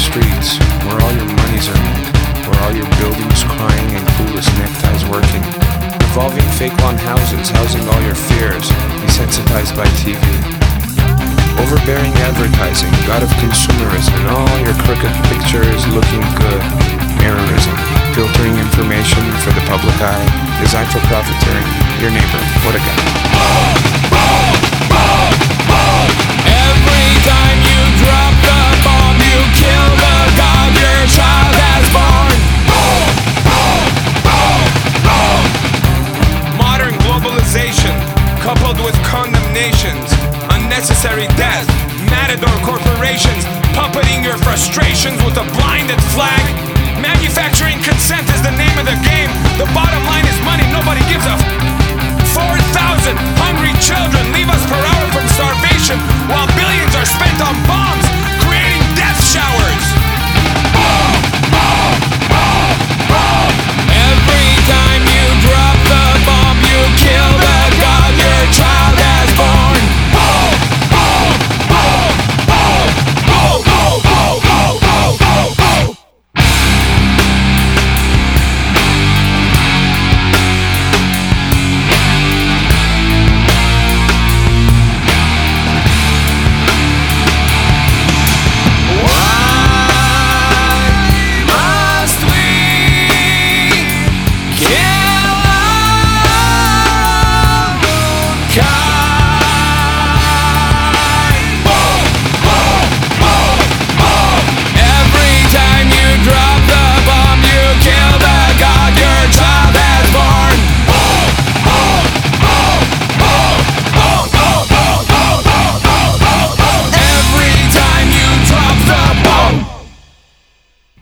streets, where all your money's earned, where all your buildings crying and clueless neckties working. Revolving fake lawn houses, housing all your fears, desensitized by TV. Overbearing advertising, god of consumerism, and all your crooked pictures looking good. Mirrorism, filtering information for the public eye, designed for profiteering. Your neighbor, what a guy. Every time you drop the bomb, you kill the god your child has born. Modern globalization, coupled with condemnations, unnecessary death, matador corporations, puppeting your frustrations with a blinded flag